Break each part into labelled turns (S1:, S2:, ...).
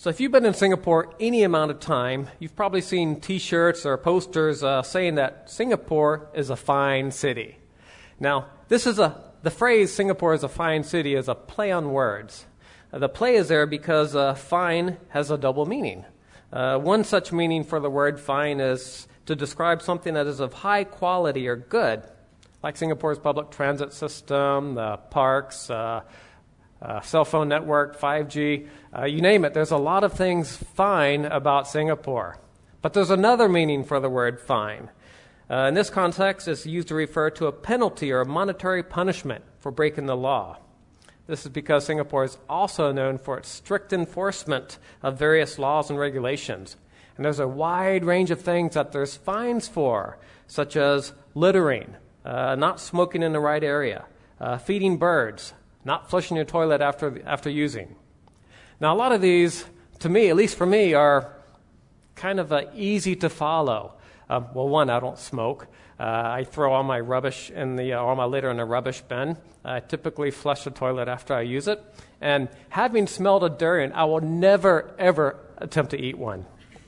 S1: So if you've been in Singapore any amount of time, you've probably seen T-shirts or posters saying that Singapore is a fine city. Now, the phrase Singapore is a fine city is a play on words. The play is there because fine has a double meaning. One such meaning for the word fine is to describe something that is of high quality or good, like Singapore's public transit system, the parks, cell phone network, 5G, you name it. There's a lot of things fine about Singapore. But there's another meaning for the word fine. In this context, it's used to refer to a penalty or a monetary punishment for breaking the law. This is because Singapore is also known for its strict enforcement of various laws and regulations. And there's a wide range of things that there's fines for, such as littering, not smoking in the right area, feeding birds, not flushing your toilet after using. Now, a lot of these, to me, at least for me, are kind of easy to follow. Well, one, I don't smoke. I throw all my rubbish all my litter in a rubbish bin. I typically flush the toilet after I use it. And having smelled a durian, I will never, ever attempt to eat one.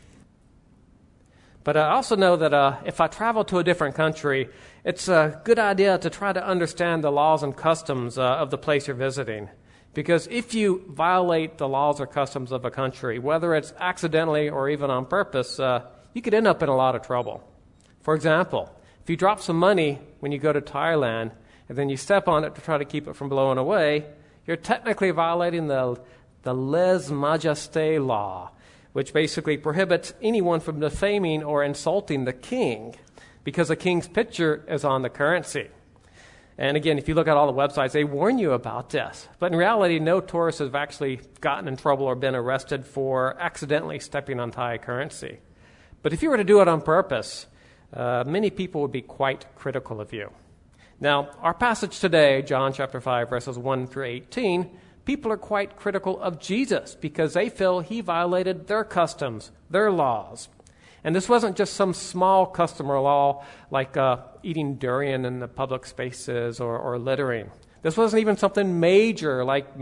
S1: But I also know that if I travel to a different country, it's a good idea to try to understand the laws and customs of the place you're visiting. Because if you violate the laws or customs of a country, whether it's accidentally or even on purpose, you could end up in a lot of trouble. For example, if you drop some money when you go to Thailand and then you step on it to try to keep it from blowing away, you're technically violating the lèse majesté law, which basically prohibits anyone from defaming or insulting the king because the king's picture is on the currency. And again, if you look at all the websites, they warn you about this. But in reality, no tourists have actually gotten in trouble or been arrested for accidentally stepping on Thai currency. But if you were to do it on purpose, many people would be quite critical of you. Now, our passage today, John chapter 5, verses 1 through 18, people are quite critical of Jesus because they feel he violated their customs, their laws. And this wasn't just some small custom or law like eating durian in the public spaces or littering. This wasn't even something major like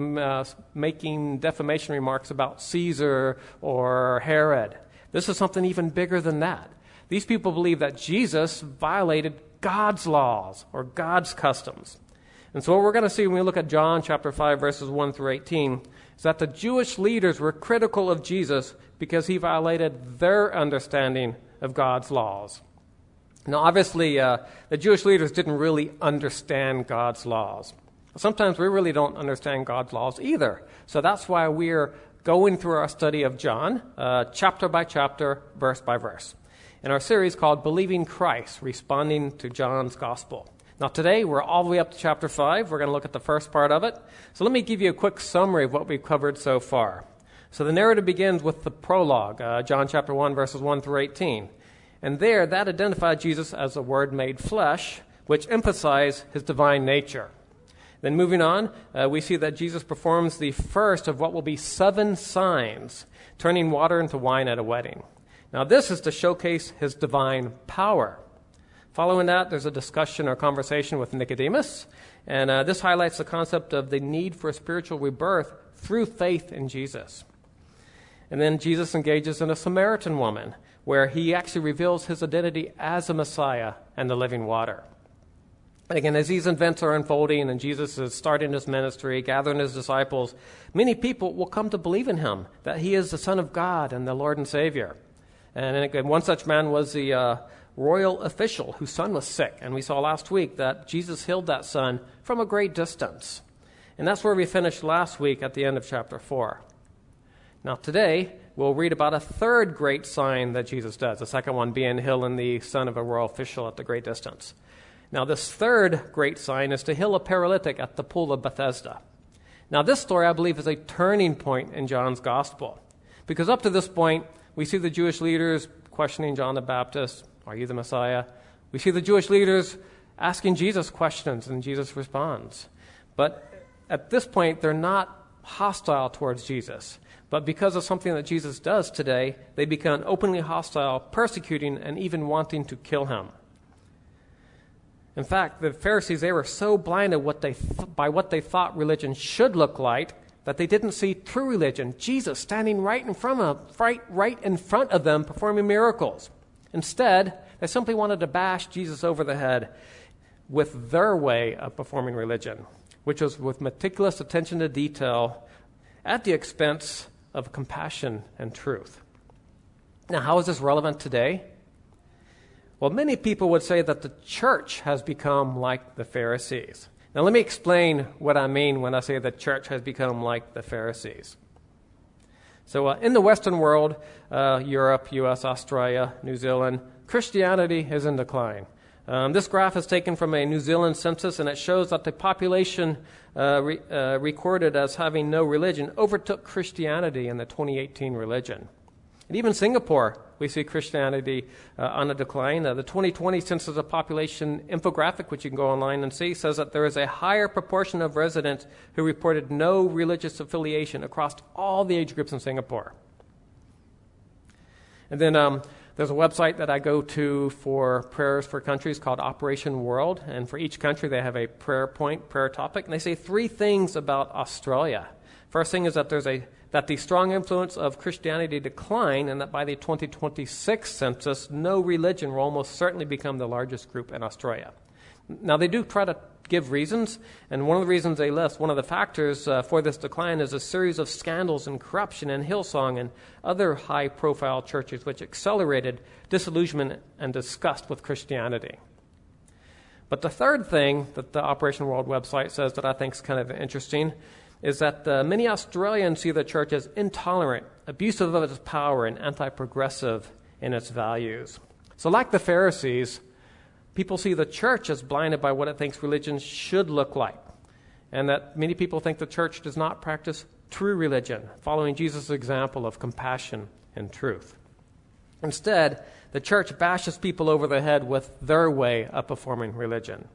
S1: making defamation remarks about Caesar or Herod. This is something even bigger than that. These people believe that Jesus violated God's laws or God's customs. And so what we're going to see when we look at John chapter 5, verses 1 through 18, is that the Jewish leaders were critical of Jesus because he violated their understanding of God's laws. Now, obviously, the Jewish leaders didn't really understand God's laws. Sometimes we really don't understand God's laws either. So that's why we're going through our study of John, chapter by chapter, verse by verse, in our series called Believing Christ, Responding to John's Gospel. Now today, we're all the way up to chapter 5. We're going to look at the first part of it. So let me give you a quick summary of what we've covered so far. So the narrative begins with the prologue, John chapter 1, verses 1 through 18. And there, that identified Jesus as the Word made flesh, which emphasized his divine nature. Then moving on, we see that Jesus performs the first of what will be 7 signs, turning water into wine at a wedding. Now this is to showcase his divine power. Following that, there's a discussion or conversation with Nicodemus, and this highlights the concept of the need for a spiritual rebirth through faith in Jesus. And then Jesus engages in a Samaritan woman, where he actually reveals his identity as a Messiah and the living water. And again, as these events are unfolding and Jesus is starting his ministry, gathering his disciples, many people will come to believe in him, that he is the Son of God and the Lord and Savior. And again, one such man was the royal official whose son was sick. And we saw last week that Jesus healed that son from a great distance. And that's where we finished last week at the end of chapter 4. Now today, we'll read about a third great sign that Jesus does, the second one being healing the son of a royal official at the great distance. Now this third great sign is to heal a paralytic at the pool of Bethesda. Now this story, I believe, is a turning point in John's gospel. Because up to this point, we see the Jewish leaders questioning John the Baptist, are you the Messiah? We see the Jewish leaders asking Jesus questions, and Jesus responds. But at this point, they're not hostile towards Jesus. But because of something that Jesus does today, they become openly hostile, persecuting, and even wanting to kill him. In fact, the Pharisees, they were so blinded by what they thought religion should look like that they didn't see true religion, Jesus standing right in front of them performing miracles. Instead, they simply wanted to bash Jesus over the head with their way of performing religion, which was with meticulous attention to detail at the expense of compassion and truth. Now, how is this relevant today? Well, many people would say that the church has become like the Pharisees. Now, let me explain what I mean when I say the church has become like the Pharisees. So in the Western world, Europe, U.S., Australia, New Zealand, Christianity is in decline. This graph is taken from a New Zealand census, and it shows that the population recorded as having no religion overtook Christianity in the 2018 religion. And even Singapore, we see Christianity on a decline. The 2020 Census of Population infographic, which you can go online and see, says that there is a higher proportion of residents who reported no religious affiliation across all the age groups in Singapore. And then there's a website that I go to for prayers for countries called Operation World, and for each country they have a prayer point, prayer topic, and they say three things about Australia. First thing is that that the strong influence of Christianity decline, and that by the 2026 census, no religion will almost certainly become the largest group in Australia. Now, they do try to give reasons, and one of the reasons they list, one of the factors for this decline is a series of scandals and corruption in Hillsong and other high-profile churches which accelerated disillusionment and disgust with Christianity. But the third thing that the Operation World website says that I think is kind of interesting is that many Australians see the church as intolerant, abusive of its power, and anti-progressive in its values. So like the Pharisees, people see the church as blinded by what it thinks religion should look like, and that many people think the church does not practice true religion, following Jesus' example of compassion and truth. Instead, the church bashes people over the head with their way of performing religion.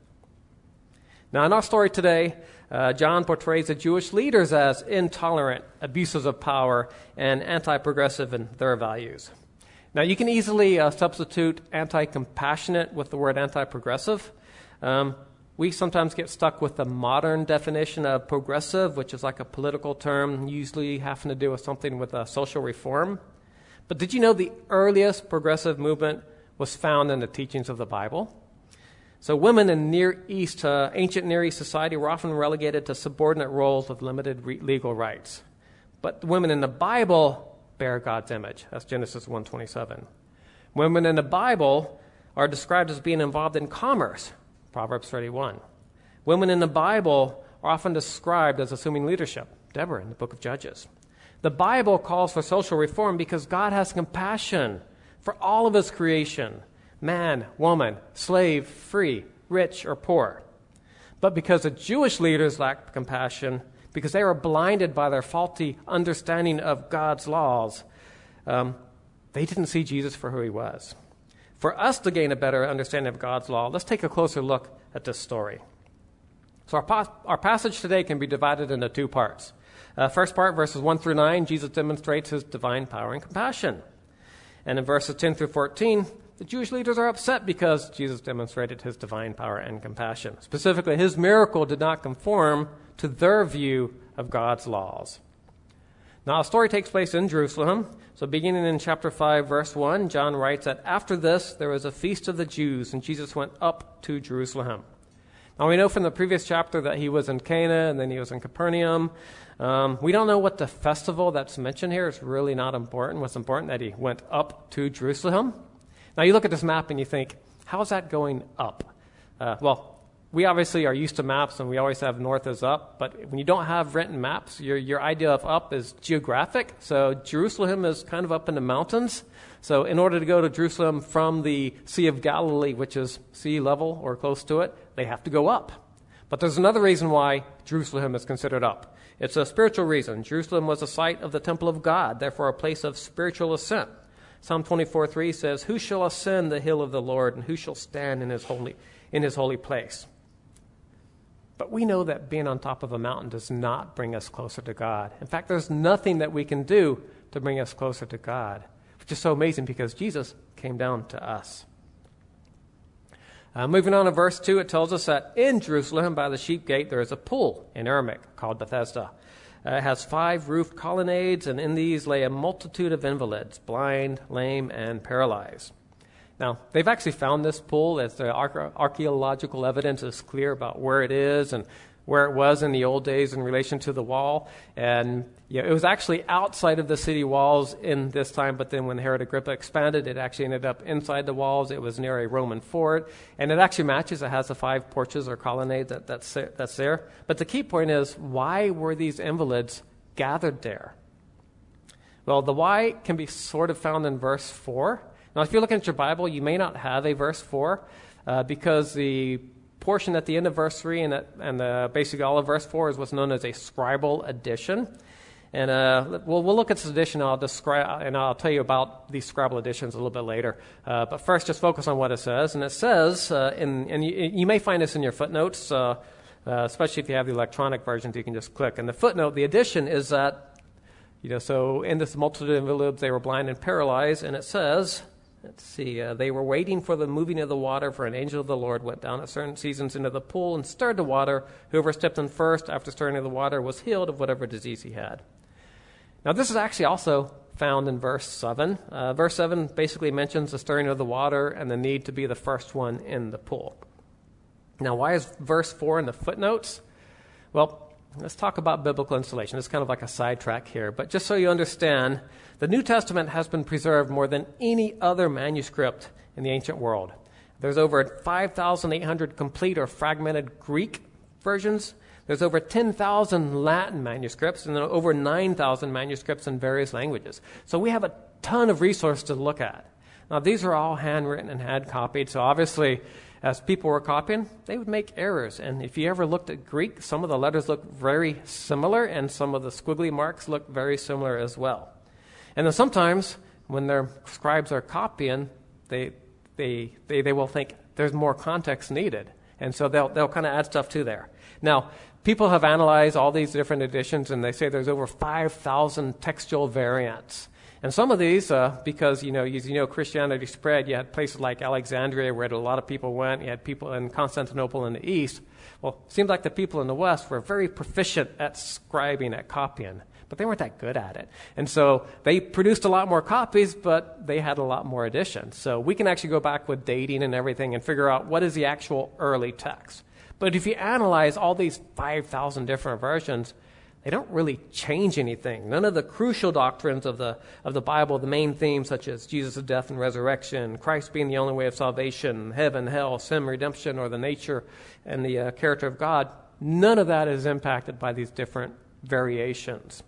S1: Now, in our story today, John portrays the Jewish leaders as intolerant, abuses of power, and anti-progressive in their values. Now, you can easily substitute anti-compassionate with the word anti-progressive. We sometimes get stuck with the modern definition of progressive, which is like a political term, usually having to do with something with social reform. But did you know the earliest progressive movement was found in the teachings of the Bible? So women in ancient Near East society were often relegated to subordinate roles with limited legal rights. But women in the Bible bear God's image. That's Genesis 1:27. Women in the Bible are described as being involved in commerce, Proverbs 31. Women in the Bible are often described as assuming leadership, Deborah in the book of Judges. The Bible calls for social reform because God has compassion for all of his creation, man, woman, slave, free, rich, or poor. But because the Jewish leaders lacked compassion, because they were blinded by their faulty understanding of God's laws, they didn't see Jesus for who he was. For us to gain a better understanding of God's law, let's take a closer look at this story. So our passage today can be divided into two parts. First part, verses 1 through 9, Jesus demonstrates his divine power and compassion. And in verses 10 through 14, the Jewish leaders are upset because Jesus demonstrated his divine power and compassion. Specifically, his miracle did not conform to their view of God's laws. Now, the story takes place in Jerusalem. So beginning in chapter 5, verse 1, John writes that after this, there was a feast of the Jews, and Jesus went up to Jerusalem. Now, we know from the previous chapter that he was in Cana, and then he was in Capernaum. We don't know what the festival that's mentioned here is really not important. What's important that he went up to Jerusalem. Now, you look at this map and you think, how is that going up? Well, we obviously are used to maps, and we always have north is up. But when you don't have written maps, your idea of up is geographic. So Jerusalem is kind of up in the mountains. So in order to go to Jerusalem from the Sea of Galilee, which is sea level or close to it, they have to go up. But there's another reason why Jerusalem is considered up. It's a spiritual reason. Jerusalem was the site of the temple of God, therefore a place of spiritual ascent. Psalm 24:3 says, "Who shall ascend the hill of the Lord, and who shall stand in his holy place?" But we know that being on top of a mountain does not bring us closer to God. In fact, there's nothing that we can do to bring us closer to God, which is so amazing because Jesus came down to us. Moving on to verse 2, it tells us that in Jerusalem by the sheep gate there is a pool in Aramaic called Bethesda. It has 5 roofed colonnades, and in these lay a multitude of invalids, blind, lame, and paralyzed. Now, they've actually found this pool as the archaeological evidence is clear about where it is and where it was in the old days in relation to the wall. And it was actually outside of the city walls in this time, but then when Herod Agrippa expanded, it actually ended up inside the walls. It was near a Roman fort, and it actually matches. It has the 5 porches or colonnades that's there. But the key point is, why were these invalids gathered there? Well, the why can be sort of found in verse 4. Now, if you're looking at your Bible, you may not have a verse 4 because the portion at the end of verse 3 and basically all of verse 4 is what's known as a scribal addition. And we'll look at this addition, and I'll tell you about these scribal additions a little bit later. But first, just focus on what it says. And it says, and you may find this in your footnotes, especially if you have the electronic versions, you can just click. And the footnote, the addition is that, so in this multitude of invalids, they were blind and paralyzed, and it says, they were waiting for the moving of the water, for an angel of the Lord went down at certain seasons into the pool and stirred the water. Whoever stepped in first after stirring of the water was healed of whatever disease he had. Now, this is actually also found in verse 7. Verse 7 basically mentions the stirring of the water and the need to be the first one in the pool. Now, why is verse 4 in the footnotes? Well, let's talk about biblical installation. It's kind of like a sidetrack here, but just so you understand, the New Testament has been preserved more than any other manuscript in the ancient world. There's over 5,800 complete or fragmented Greek versions. There's over 10,000 Latin manuscripts and over 9,000 manuscripts in various languages. So we have a ton of resources to look at. Now, these are all handwritten and hand-copied, so obviously, as people were copying, they would make errors. And if you ever looked at Greek, some of the letters look very similar, and some of the squiggly marks look very similar as well. And then sometimes, when their scribes are copying, they will think there's more context needed. And so they'll kind of add stuff to there. Now, people have analyzed all these different editions, and they say there's over 5,000 textual variants. And some of these, because, Christianity spread, you had places like Alexandria where a lot of people went. You had people in Constantinople in the east. Well, it seemed like the people in the west were very proficient at scribing, at copying, but they weren't that good at it. And so they produced a lot more copies, but they had a lot more editions. So we can actually go back with dating and everything and figure out what is the actual early text. But if you analyze all these 5,000 different versions, they don't really change anything. None of the crucial doctrines of the Bible, the main themes such as Jesus' death and resurrection, Christ being the only way of salvation, heaven, hell, sin, redemption, or the nature and the character of God, none of that is impacted by these different variations.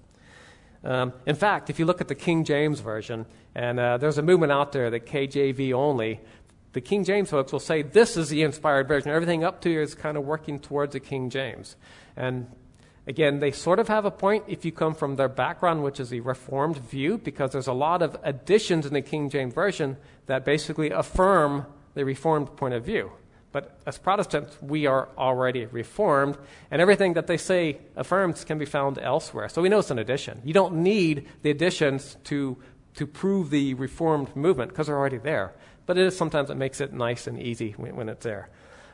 S1: In fact, if you look at the King James Version, and there's a movement out there, the KJV only, the King James folks will say this is the inspired version. Everything up to here is kind of working towards the King James. And again, they sort of have a point if you come from their background, which is the Reformed view, because there's a lot of additions in the King James Version that basically affirm the Reformed point of view. But as Protestants, we are already Reformed, and everything that they say affirms can be found elsewhere. So we know it's an addition. You don't need the additions to prove the Reformed movement because they're already there. But sometimes it makes it nice and easy when it's there.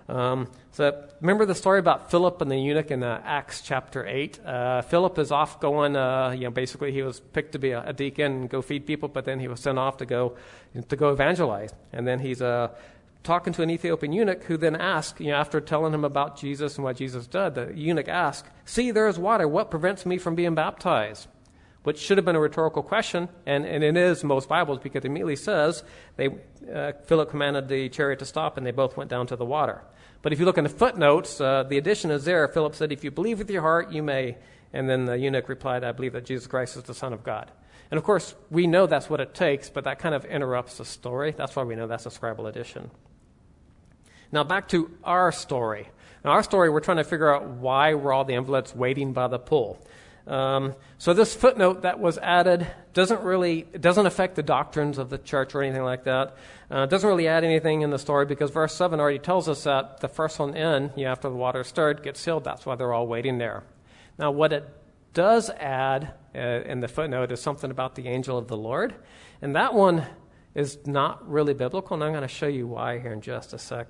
S1: So remember the story about Philip and the eunuch in Acts chapter 8? Philip is off going, basically he was picked to be a deacon and go feed people, but then he was sent off to go evangelize. And then he's talking to an Ethiopian eunuch who then asks, after telling him about Jesus and what Jesus did, the eunuch asked, "See, there is water. What prevents me from being baptized?" Which should have been a rhetorical question, and it is in most Bibles, because it immediately says Philip commanded the chariot to stop, and they both went down to the water. But if you look in the footnotes, the addition is there. Philip said, "If you believe with your heart, you may." And then the eunuch replied, "I believe that Jesus Christ is the Son of God." And of course, we know that's what it takes, but that kind of interrupts the story. That's why we know that's a scribal addition. Now back to our story. In our story, we're trying to figure out why were all the invalids waiting by the pool. So this footnote that was added doesn't affect the doctrines of the church or anything like that. It doesn't really add anything in the story because verse 7 already tells us that the first one in, after the water stirred, gets sealed. That's why they're all waiting there. Now what it does add in the footnote is something about the angel of the Lord. And that one is not really biblical, and I'm going to show you why here in just a second.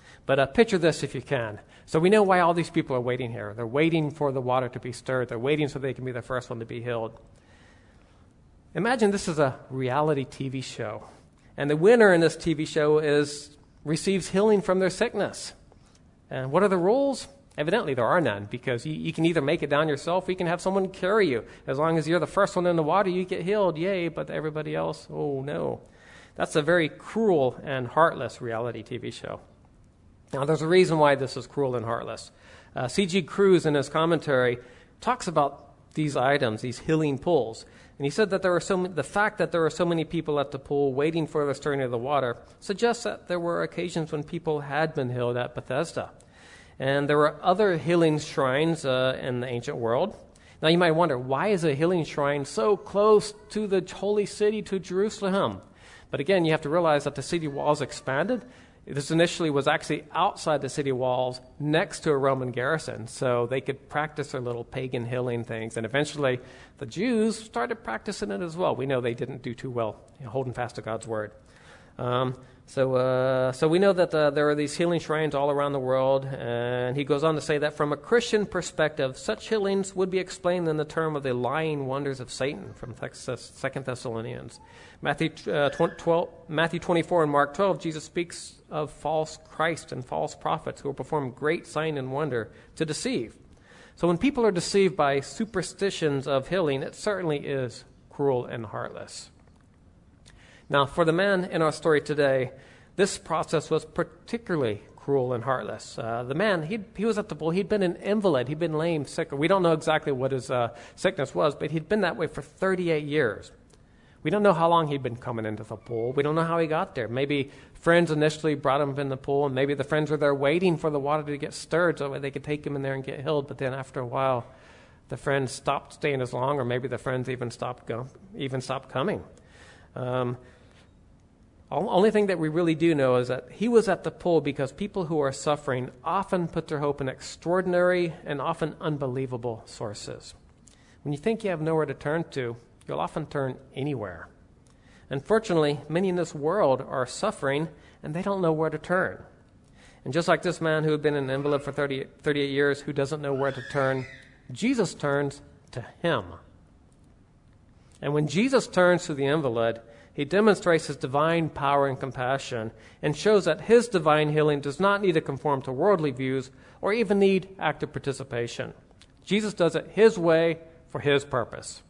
S1: But picture this if you can. So we know why all these people are waiting here. They're waiting for the water to be stirred. They're waiting so they can be the first one to be healed. Imagine this is a reality TV show. And the winner in this TV show receives healing from their sickness. And what are the rules? Evidently, there are none, because you can either make it down yourself or you can have someone carry you. As long as you're the first one in the water, you get healed. Yay, but everybody else, oh no. That's a very cruel and heartless reality TV show. Now, there's a reason why this is cruel and heartless. C.G. Cruz, in his commentary, talks about these items, these healing pools. And he said that the fact that there were so many people at the pool waiting for the stirring of the water suggests that there were occasions when people had been healed at Bethesda. And there were other healing shrines in the ancient world. Now you might wonder, why is a healing shrine so close to the holy city, to Jerusalem? But again, you have to realize that the city walls expanded. This initially was actually outside the city walls next to a Roman garrison, so they could practice their little pagan healing things. And eventually, the Jews started practicing it as well. We know they didn't do too well, holding fast to God's word. So we know that there are these healing shrines all around the world, and he goes on to say that from a Christian perspective, such healings would be explained in the term of the lying wonders of Satan from 2 Thessalonians. Matthew 24 and Mark 12, Jesus speaks of false Christ and false prophets who will perform great sign and wonder to deceive. So when people are deceived by superstitions of healing, it certainly is cruel and heartless. Now, for the man in our story today, this process was particularly cruel and heartless. The man, he was at the pool. He'd been an invalid. He'd been lame, sick. We don't know exactly what his sickness was, but he'd been that way for 38 years. We don't know how long he'd been coming into the pool. We don't know how he got there. Maybe friends initially brought him in the pool, and maybe the friends were there waiting for the water to get stirred so they could take him in there and get healed. But then after a while, the friends stopped staying as long, or maybe the friends even stopped coming. Only thing that we really do know is that he was at the pool because people who are suffering often put their hope in extraordinary and often unbelievable sources. When you think you have nowhere to turn to, you'll often turn anywhere. Unfortunately, many in this world are suffering and they don't know where to turn. And just like this man who had been an invalid for 38 years who doesn't know where to turn, Jesus turns to him. And when Jesus turns to the invalid, he demonstrates his divine power and compassion and shows that his divine healing does not need to conform to worldly views or even need active participation. Jesus does it his way for his purpose.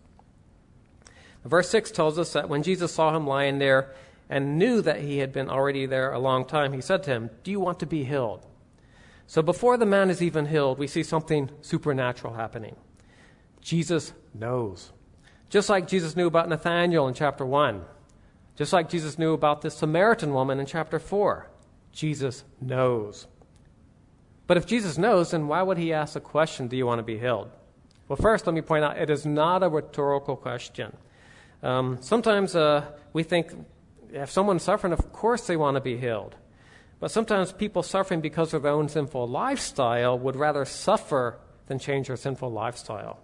S1: Verse 6 tells us that when Jesus saw him lying there and knew that he had been already there a long time, he said to him, "Do you want to be healed?" So before the man is even healed, we see something supernatural happening. Jesus knows. Just like Jesus knew about Nathanael in chapter 1. Just like Jesus knew about the Samaritan woman in chapter 4. Jesus knows. But if Jesus knows, then why would he ask the question, do you want to be healed? Well, first, let me point out, it is not a rhetorical question. Sometimes we think if someone's suffering, of course they want to be healed. But sometimes people suffering because of their own sinful lifestyle would rather suffer than change their sinful lifestyle.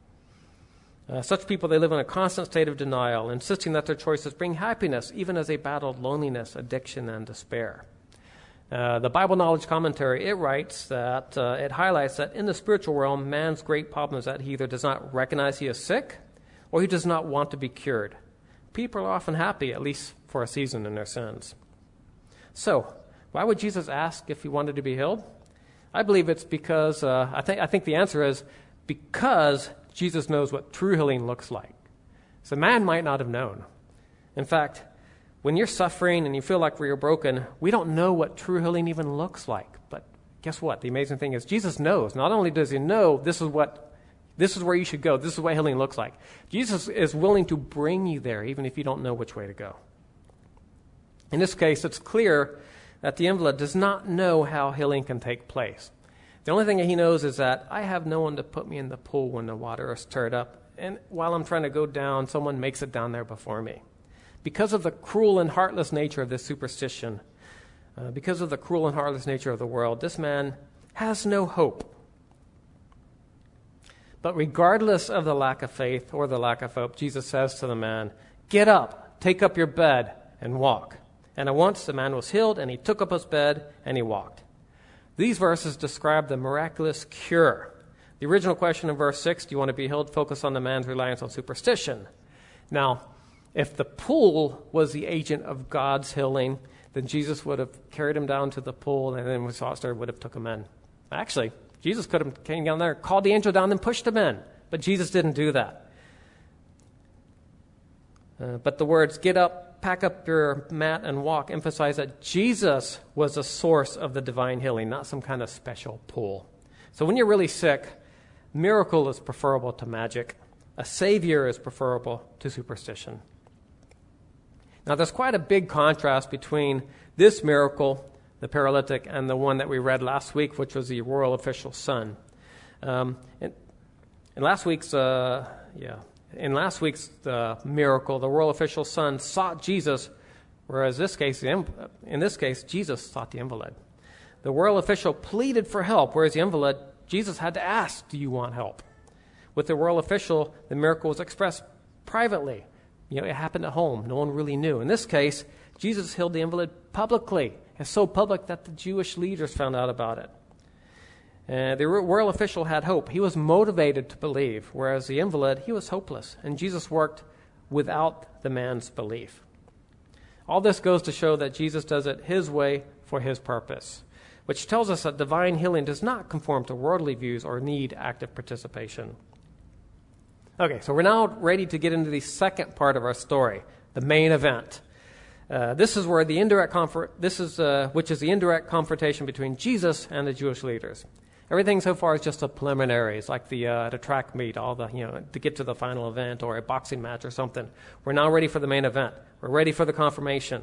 S1: Such people, they live in a constant state of denial, insisting that their choices bring happiness, even as they battle loneliness, addiction, and despair. The Bible Knowledge Commentary, it writes that, it highlights that in the spiritual realm, man's great problem is that he either does not recognize he is sick, or he does not want to be cured. People are often happy, at least for a season, in their sins. So, why would Jesus ask if he wanted to be healed? I believe it's because, I think the answer is because Jesus knows what true healing looks like. So man might not have known. In fact, when you're suffering and you feel like you're broken, we don't know what true healing even looks like. But guess what? The amazing thing is Jesus knows. Not only does he know this is where you should go, this is what healing looks like. Jesus is willing to bring you there, even if you don't know which way to go. In this case, it's clear that the invalid does not know how healing can take place. The only thing that he knows is that I have no one to put me in the pool when the water is stirred up, and while I'm trying to go down, someone makes it down there before me. Because of the cruel and heartless nature of this superstition, because of the cruel and heartless nature of the world, this man has no hope. But regardless of the lack of faith or the lack of hope, Jesus says to the man, "Get up, take up your bed, and walk." And at once the man was healed, and he took up his bed, and he walked. These verses describe the miraculous cure. The original question in verse 6, do you want to be healed? Focus on the man's reliance on superstition. Now, if the pool was the agent of God's healing, then Jesus would have carried him down to the pool, and then when he saw it started, would have took him in. Actually, Jesus could have came down there, called the angel down, and pushed him in. But Jesus didn't do that. But the words, get up, pack up your mat, and walk, emphasize that Jesus was the source of the divine healing, not some kind of special pool. So when you're really sick, miracle is preferable to magic. A savior is preferable to superstition. Now, there's quite a big contrast between this miracle, the paralytic, and the one that we read last week, which was the royal official's son. In last week's miracle, the royal official's son sought Jesus, whereas in this case, Jesus sought the invalid. The royal official pleaded for help, whereas the invalid, Jesus had to ask, do you want help? With the royal official, the miracle was expressed privately. It happened at home. No one really knew. In this case, Jesus healed the invalid publicly. It's so public that the Jewish leaders found out about it. The royal official had hope. He was motivated to believe, whereas the invalid, he was hopeless. And Jesus worked without the man's belief. All this goes to show that Jesus does it his way for his purpose, which tells us that divine healing does not conform to worldly views or need active participation. Okay, so we're now ready to get into the second part of our story, the main event. This is where the indirect which is the indirect confrontation between Jesus and the Jewish leaders. Everything so far is just a preliminary. It's like the track meet, to get to the final event or a boxing match or something. We're now ready for the main event. We're ready for the confrontation.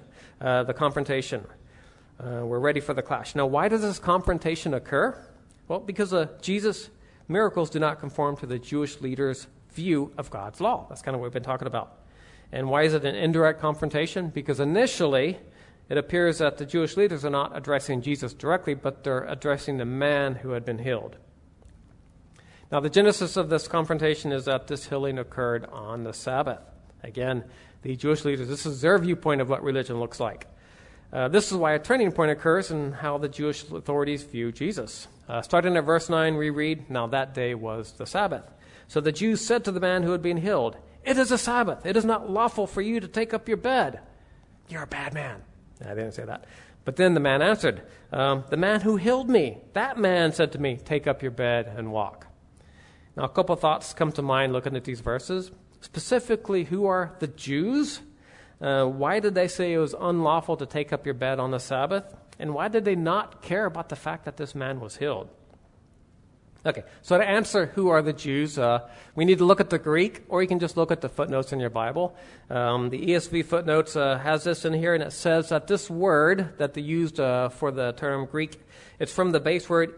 S1: We're ready for the clash. Now, why does this confrontation occur? Well, because Jesus' miracles do not conform to the Jewish leaders' view of God's law. That's kind of what we've been talking about. And why is it an indirect confrontation? Because initially, it appears that the Jewish leaders are not addressing Jesus directly, but they're addressing the man who had been healed. Now, the genesis of this confrontation is that this healing occurred on the Sabbath. Again, the Jewish leaders, this is their viewpoint of what religion looks like. This is why a turning point occurs in how the Jewish authorities view Jesus. Starting at verse 9, we read, "Now that day was the Sabbath. So the Jews said to the man who had been healed, 'It is a Sabbath. It is not lawful for you to take up your bed.' You're a bad man." I didn't say that. But then the man answered, "The man who healed me, that man said to me, 'Take up your bed and walk.'" Now, a couple thoughts come to mind looking at these verses. Specifically, who are the Jews? Why did they say it was unlawful to take up your bed on the Sabbath? And why did they not care about the fact that this man was healed? Okay, so to answer who are the Jews, we need to look at the Greek, or you can just look at the footnotes in your Bible. The ESV footnotes has this in here, and it says that this word that they used for the term Greek, it's from the base word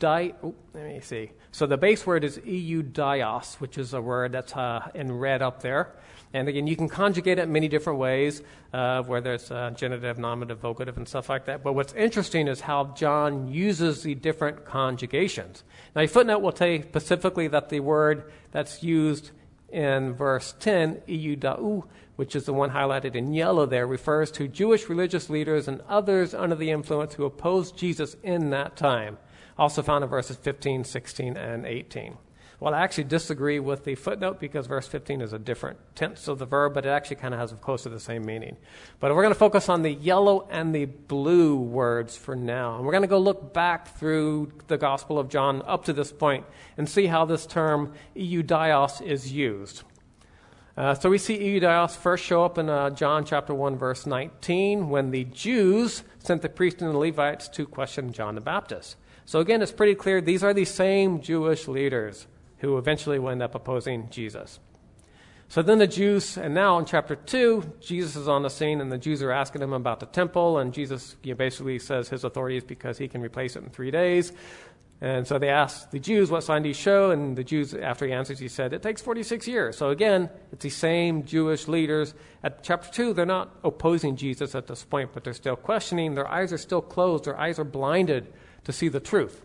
S1: So the base word is eudios, which is a word that's in red up there. And again, you can conjugate it many different ways, whether it's genitive, nominative, vocative, and stuff like that. But what's interesting is how John uses the different conjugations. Now, your footnote will tell you specifically that the word that's used in verse 10, eudau, which is the one highlighted in yellow there, refers to Jewish religious leaders and others under the influence who opposed Jesus in that time. Also found in verses 15, 16, and 18. Well, I actually disagree with the footnote because verse 15 is a different tense of the verb, but it actually kind of has close to the same meaning. But we're going to focus on the yellow and the blue words for now. And we're going to go look back through the Gospel of John up to this point and see how this term eudios is used. So we see eudios first show up in John chapter 1, verse 19, when the Jews sent the priests and the Levites to question John the Baptist. So again, it's pretty clear these are the same Jewish leaders who eventually will end up opposing Jesus. So then the Jews, and now in chapter 2, Jesus is on the scene, and the Jews are asking him about the temple, and Jesus basically says his authority is because he can replace it in 3 days. And so they ask the Jews, "What sign do you show?" And the Jews, after he answers, he said, "It takes 46 years. So again, it's the same Jewish leaders. At chapter 2, they're not opposing Jesus at this point, but they're still questioning. Their eyes are still closed. Their eyes are blinded to see the truth.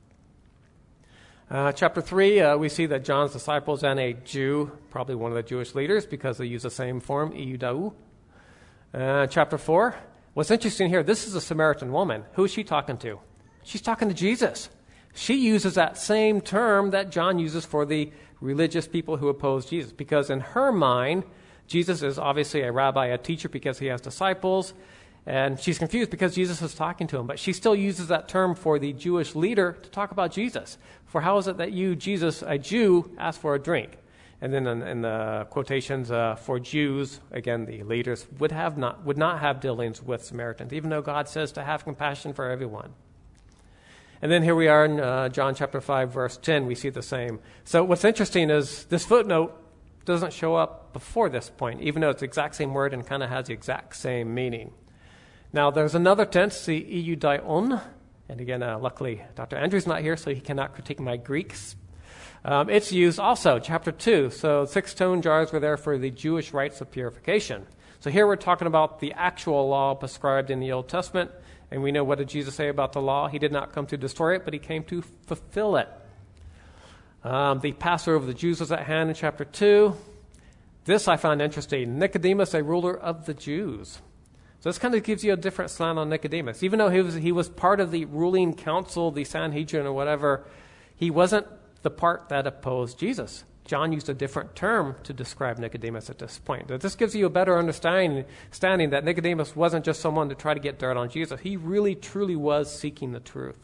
S1: Chapter 3, we see that John's disciples and a Jew, probably one of the Jewish leaders, because they use the same form, eudau. Chapter 4, what's interesting here, this is a Samaritan woman. Who is she talking to? She's talking to Jesus. She uses that same term that John uses for the religious people who oppose Jesus, because in her mind, Jesus is obviously a rabbi, a teacher, because he has disciples, and she's confused because Jesus is talking to him. But she still uses that term for the Jewish leader to talk about Jesus. For how is it that you, Jesus, a Jew, ask for a drink? And then in the quotations for Jews, again, the leaders would not have dealings with Samaritans, even though God says to have compassion for everyone. And then here we are in John chapter 5, verse 10. We see the same. So what's interesting is this footnote doesn't show up before this point, even though it's the exact same word and kind of has the exact same meaning. Now, there's another tense, the eudion. And again, luckily, Dr. Andrew's not here, so he cannot critique my Greeks. It's used also, chapter 2. So 6 stone jars were there for the Jewish rites of purification. So here we're talking about the actual law prescribed in the Old Testament. And we know, what did Jesus say about the law? He did not come to destroy it, but he came to fulfill it. The Passover of the Jews was at hand in chapter 2. This I found interesting. Nicodemus, a ruler of the Jews. So this kind of gives you a different slant on Nicodemus. Even though he was part of the ruling council, the Sanhedrin or whatever, he wasn't the part that opposed Jesus. John used a different term to describe Nicodemus at this point. But this gives you a better understanding that Nicodemus wasn't just someone to try to get dirt on Jesus. He really, truly was seeking the truth.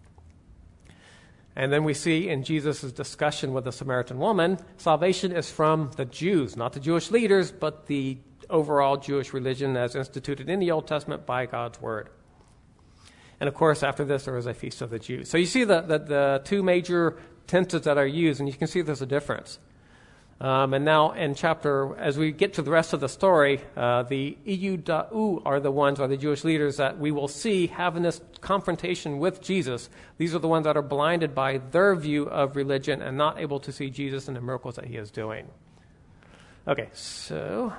S1: And then we see in Jesus' discussion with the Samaritan woman, salvation is from the Jews, not the Jewish leaders, but the overall Jewish religion as instituted in the Old Testament by God's word. And of course, after this, there was a feast of the Jews. So you see the two major tenses that are used, and you can see there's a difference. And now in as we get to the rest of the story, the iudau are the Jewish leaders that we will see having this confrontation with Jesus. These are the ones that are blinded by their view of religion and not able to see Jesus and the miracles that he is doing. Okay, so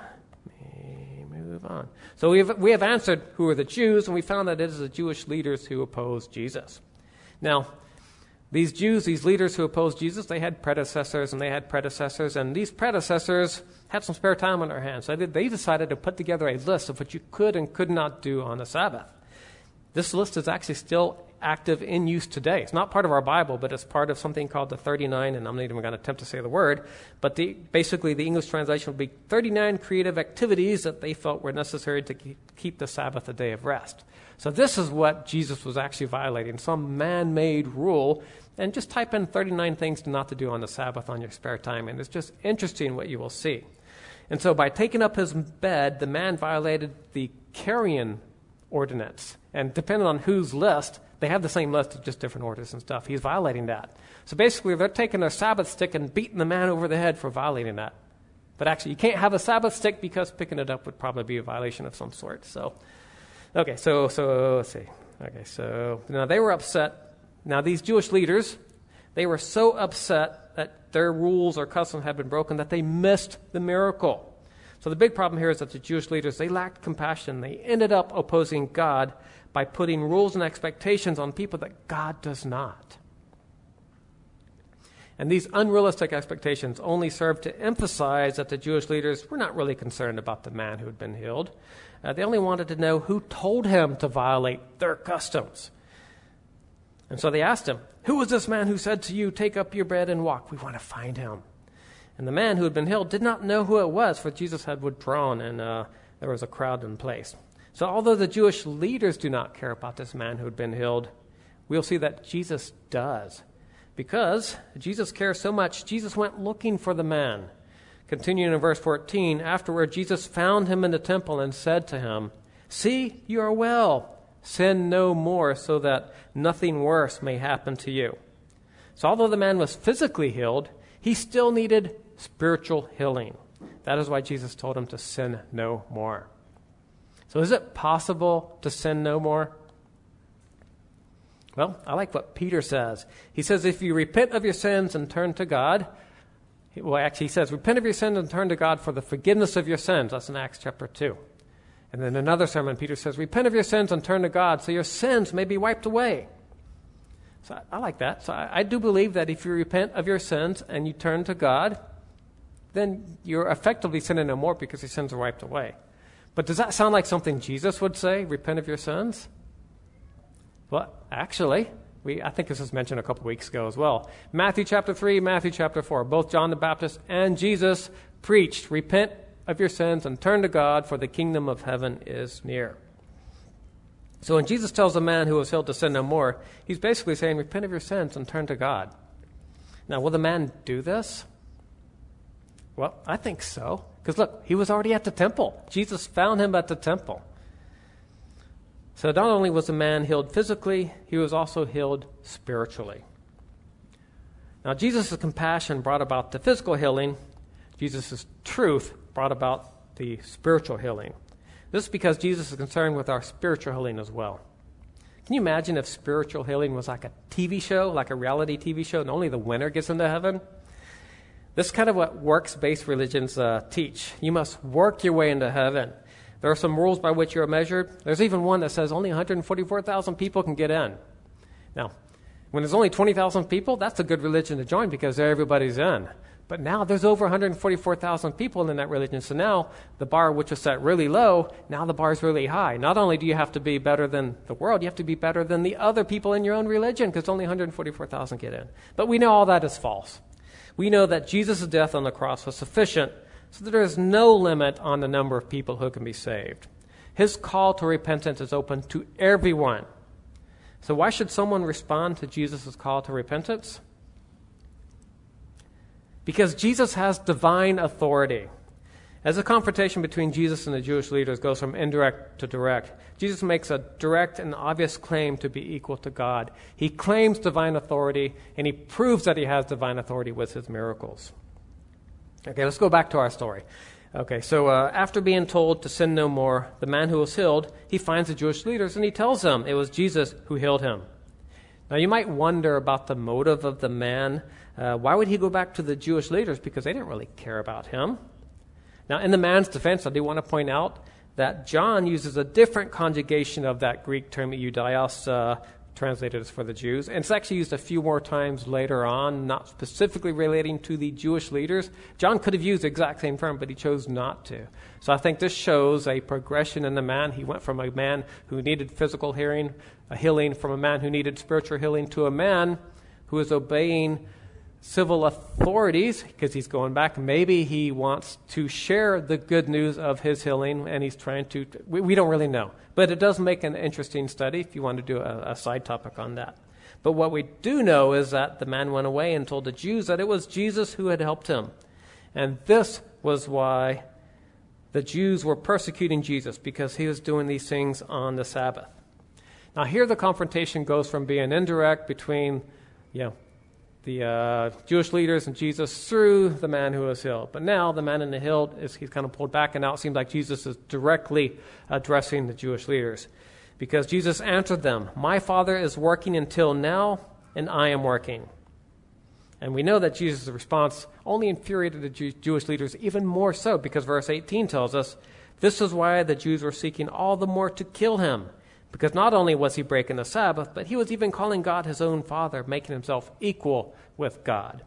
S1: move on. So we have answered who are the Jews, and we found that it is the Jewish leaders who oppose Jesus. Now, these Jews, these leaders who opposed Jesus, they had predecessors, and these predecessors had some spare time on their hands. So they decided to put together a list of what you could and could not do on the Sabbath. This list is actually still active in use today. It's not part of our Bible, but it's part of something called the 39, and I'm not even going to attempt to say the word, but basically the English translation would be 39 creative activities that they felt were necessary to keep the Sabbath a day of rest. So this is what Jesus was actually violating, some man-made rule. And just type in 39 things not to do on the Sabbath on your spare time, and it's just interesting what you will see. And so by taking up his bed, the man violated the carrion ordinance. And depending on whose list, they have the same list of just different orders and stuff. He's violating that. So basically, they're taking their Sabbath stick and beating the man over the head for violating that. But actually, you can't have a Sabbath stick because picking it up would probably be a violation of some sort. So let's see. Okay, so now they were upset. Now these Jewish leaders, they were so upset that their rules or customs had been broken that they missed the miracle. So the big problem here is that the Jewish leaders, they lacked compassion. They ended up opposing God by putting rules and expectations on people that God does not. And these unrealistic expectations only served to emphasize that the Jewish leaders were not really concerned about the man who had been healed. They only wanted to know who told him to violate their customs. And so they asked him, "Who was this man who said to you, 'Take up your bed and walk'? We want to find him." And the man who had been healed did not know who it was, for Jesus had withdrawn, and there was a crowd in place. So although the Jewish leaders do not care about this man who had been healed, we'll see that Jesus does. Because Jesus cares so much, Jesus went looking for the man. Continuing in verse 14, afterward Jesus found him in the temple and said to him, "See, you are well. Sin no more, so that nothing worse may happen to you." So although the man was physically healed, he still needed spiritual healing. That is why Jesus told him to sin no more. So is it possible to sin no more? Well, I like what Peter says. He says, if you repent of your sins and turn to God, he says, repent of your sins and turn to God for the forgiveness of your sins. That's in Acts chapter 2. And then another sermon, Peter says, repent of your sins and turn to God so your sins may be wiped away. So I like that. So I do believe that if you repent of your sins and you turn to God, then you're effectively sinning no more because your sins are wiped away. But does that sound like something Jesus would say, repent of your sins? Well, actually, I think this was mentioned a couple weeks ago as well. Matthew chapter 3, Matthew chapter 4. Both John the Baptist and Jesus preached, repent of your sins and turn to God, for the kingdom of heaven is near. So when Jesus tells a man who was healed to sin no more, he's basically saying, repent of your sins and turn to God. Now, will the man do this? Well, I think so. Because look, he was already at the temple. Jesus found him at the temple. So not only was the man healed physically, he was also healed spiritually. Now, Jesus' compassion brought about the physical healing. Jesus' truth brought about the spiritual healing. This is because Jesus is concerned with our spiritual healing as well. Can you imagine if spiritual healing was like a TV show, like a reality TV show, and only the winner gets into heaven? This is kind of what works-based religions teach. You must work your way into heaven. There are some rules by which you are measured. There's even one that says only 144,000 people can get in. Now, when there's only 20,000 people, that's a good religion to join because everybody's in. But now there's over 144,000 people in that religion. So now the bar, which was set really low, now the bar is really high. Not only do you have to be better than the world, you have to be better than the other people in your own religion because only 144,000 get in. But we know all that is false. We know that Jesus' death on the cross was sufficient so that there is no limit on the number of people who can be saved. His call to repentance is open to everyone. So why should someone respond to Jesus' call to repentance? Because Jesus has divine authority. As the confrontation between Jesus and the Jewish leaders goes from indirect to direct, Jesus makes a direct and obvious claim to be equal to God. He claims divine authority, and he proves that he has divine authority with his miracles. Okay, let's go back to our story. Okay, so after being told to sin no more, the man who was healed, he finds the Jewish leaders, and he tells them it was Jesus who healed him. Now, you might wonder about the motive of the man. Why would he go back to the Jewish leaders? Because they didn't really care about him. Now, in the man's defense, I do want to point out that John uses a different conjugation of that Greek term eudios, translated as for the Jews. And it's actually used a few more times later on, not specifically relating to the Jewish leaders. John could have used the exact same term, but he chose not to. So I think this shows a progression in the man. He went from a man who needed physical healing, a healing, from a man who needed spiritual healing, to a man who is obeying civil authorities because he's going back. Maybe he wants to share the good news of his healing, and he's trying to, we don't really know. But it does make an interesting study if you want to do a side topic on that. But what we do know is that the man went away and told the Jews that it was Jesus who had helped him. And this was why the Jews were persecuting Jesus, because he was doing these things on the Sabbath. Now here the confrontation goes from being indirect between, the Jewish leaders and Jesus through the man who was healed. But now the man in the hill, he's kind of pulled back, and now it seems like Jesus is directly addressing the Jewish leaders. Because Jesus answered them, "My Father is working until now, and I am working." And we know that Jesus' response only infuriated the Jewish leaders even more so, because verse 18 tells us, "This is why the Jews were seeking all the more to kill him. Because not only was he breaking the Sabbath, but he was even calling God his own Father, making himself equal with God."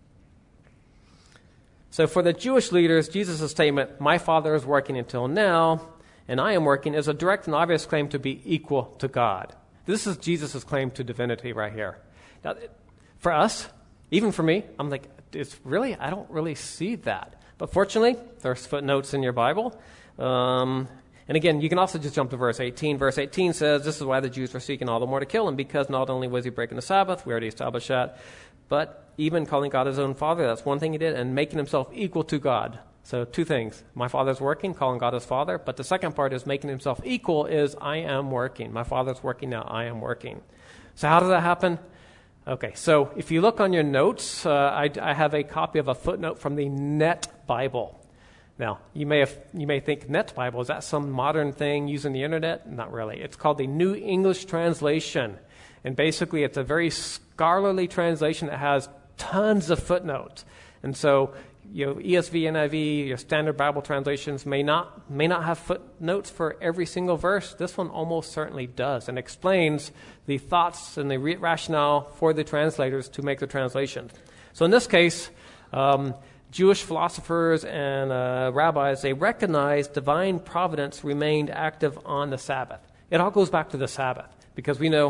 S1: So for the Jewish leaders, Jesus' statement, "My Father is working until now, and I am working," is a direct and obvious claim to be equal to God. This is Jesus' claim to divinity right here. Now, for us, even for me, I'm like, I don't really see that. But fortunately, there's footnotes in your Bible. And again, you can also just jump to verse 18. Verse 18 says, "This is why the Jews were seeking all the more to kill him, because not only was he breaking the Sabbath," we already established that, "but even calling God his own Father," that's one thing he did, "and making himself equal to God." So two things. My Father's working, calling God his Father. But the second part is making himself equal is, I am working. My Father's working now, I am working. So how does that happen? Okay, so if you look on your notes, I have a copy of a footnote from the Net Bible. Now, you may think Net Bible, is that some modern thing using the internet? Not really. It's called the New English Translation. And basically, it's a very scholarly translation that has tons of footnotes. And so, ESV, NIV, your standard Bible translations may not have footnotes for every single verse. This one almost certainly does, and explains the thoughts and the rationale for the translators to make the translation. So in this case, Jewish philosophers and rabbis, they recognized divine providence remained active on the Sabbath. It all goes back to the Sabbath, because we know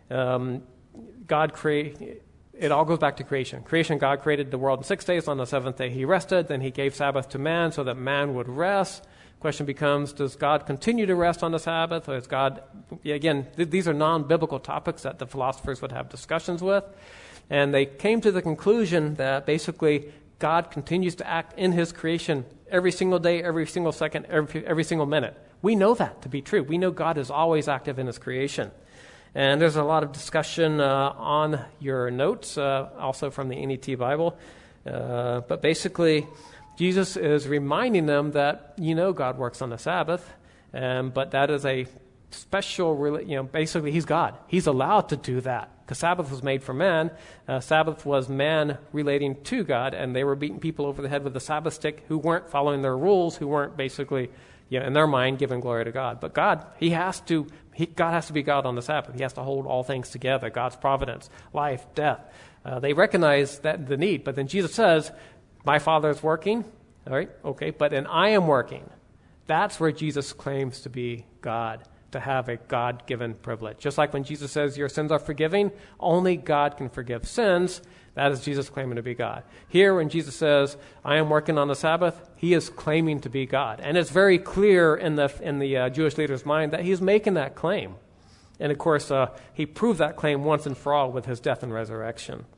S1: It all goes back to creation. Creation, God created the world in 6 days. On the seventh day, he rested. Then he gave Sabbath to man so that man would rest. Question becomes, does God continue to rest on the Sabbath? Or is God, again, these are non-biblical topics that the philosophers would have discussions with. And they came to the conclusion that basically God continues to act in his creation every single day, every single second, every single minute. We know that to be true. We know God is always active in his creation. And there's a lot of discussion on your notes, also from the NET Bible. But basically, Jesus is reminding them that, God works on the Sabbath, but that is a special, basically he's God. He's allowed to do that because Sabbath was made for man. Sabbath was man relating to God, and they were beating people over the head with a Sabbath stick who weren't following their rules, who weren't basically, in their mind, giving glory to God. But God, God has to be God on the Sabbath. He has to hold all things together, God's providence, life, death. They recognize that the need, but then Jesus says, my Father is working, all right, okay, but then I am working. That's where Jesus claims to be God, to have a God-given privilege. Just like when Jesus says your sins are forgiven, only God can forgive sins. That is Jesus claiming to be God. Here, when Jesus says, I am working on the Sabbath, he is claiming to be God. And it's very clear in the Jewish leader's mind that he's making that claim. And of course, he proved that claim once and for all with his death and resurrection.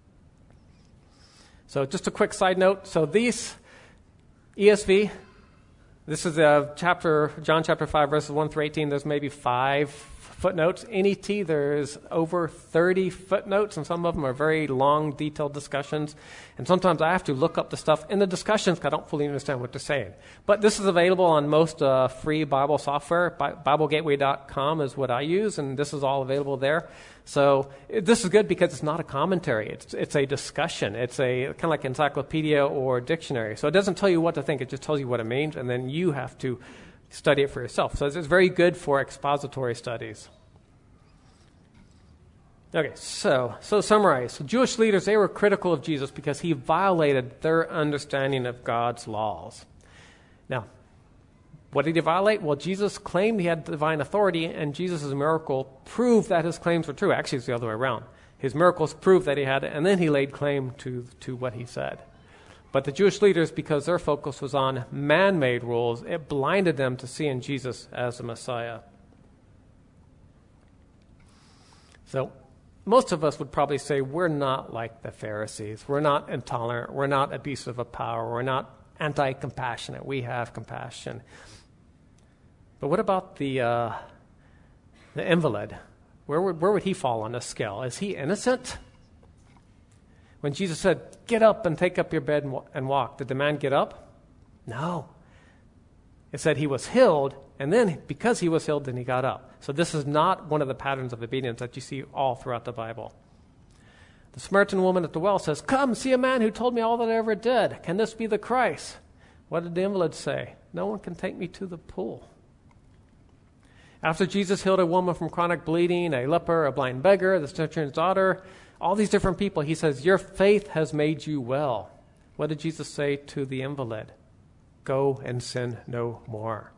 S1: So just a quick side note. So these ESV, this is John chapter 5, verses 1 through 18. There's maybe 5 footnotes. NET, there's over 30 footnotes, and some of them are very long, detailed discussions. And sometimes I have to look up the stuff in the discussions because I don't fully understand what they're saying. But this is available on most free Bible software. BibleGateway.com is what I use, and this is all available there. So this is good because it's not a commentary. It's a discussion. It's a kind of like encyclopedia or dictionary. So it doesn't tell you what to think. It just tells you what it means, and then you have to study it for yourself. So it's very good for expository studies. Okay, so to summarize. So Jewish leaders, they were critical of Jesus because he violated their understanding of God's laws. Now, what did he violate? Well, Jesus claimed he had divine authority, and Jesus' miracle proved that his claims were true. Actually, it's the other way around. His miracles proved that he had it, and then he laid claim to what he said. But the Jewish leaders, because their focus was on man-made rules, it blinded them to seeing Jesus as the Messiah. So most of us would probably say we're not like the Pharisees. We're not intolerant. We're not abusive of power. We're not anti-compassionate. We have compassion. But what about the invalid? Where would he fall on this scale? Is he innocent? When Jesus said, get up and take up your bed and walk, did the man get up? No. It said he was healed, and then because he was healed, then he got up. So this is not one of the patterns of obedience that you see all throughout the Bible. The Samaritan woman at the well says, come, see a man who told me all that I ever did. Can this be the Christ? What did the invalid say? No one can take me to the pool. After Jesus healed a woman from chronic bleeding, a leper, a blind beggar, the centurion's daughter, all these different people, he says, your faith has made you well. What did Jesus say to the invalid? Go and sin no more.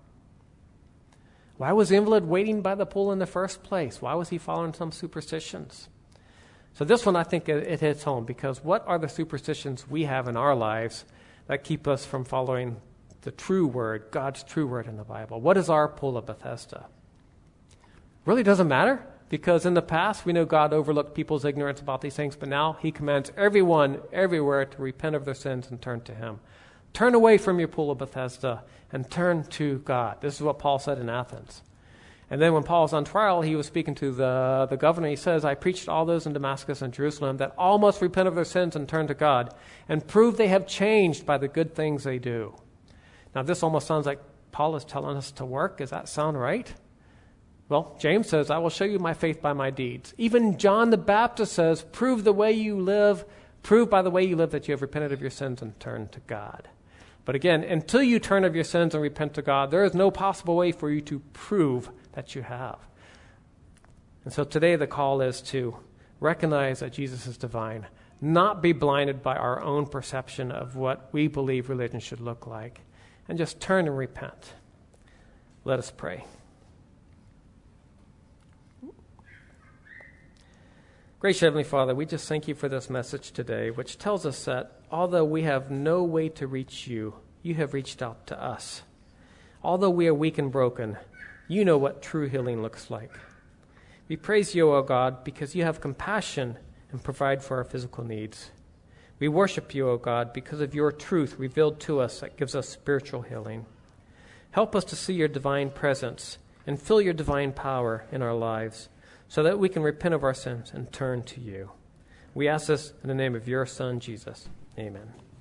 S1: Why was the invalid waiting by the pool in the first place? Why was he following some superstitions? So this one, I think it hits home, because what are the superstitions we have in our lives that keep us from following the true word, God's true word in the Bible? What is our pool of Bethesda? Really doesn't matter. Because in the past, we know God overlooked people's ignorance about these things, but now he commands everyone, everywhere, to repent of their sins and turn to him. Turn away from your pool of Bethesda and turn to God. This is what Paul said in Athens. And then when Paul was on trial, he was speaking to the governor. He says, I preached to all those in Damascus and Jerusalem that all must repent of their sins and turn to God and prove they have changed by the good things they do. Now, this almost sounds like Paul is telling us to work. Does that sound right? Well, James says, I will show you my faith by my deeds. Even John the Baptist says, prove by the way you live that you have repented of your sins and turned to God. But again, until you turn of your sins and repent to God, there is no possible way for you to prove that you have. And so today the call is to recognize that Jesus is divine, not be blinded by our own perception of what we believe religion should look like, and just turn and repent. Let us pray. Gracious Heavenly Father, we just thank you for this message today, which tells us that although we have no way to reach you, you have reached out to us. Although we are weak and broken, you know what true healing looks like. We praise you, O God, because you have compassion and provide for our physical needs. We worship you, O God, because of your truth revealed to us that gives us spiritual healing. Help us to see your divine presence and feel your divine power in our lives so that we can repent of our sins and turn to you. We ask this in the name of your Son, Jesus. Amen.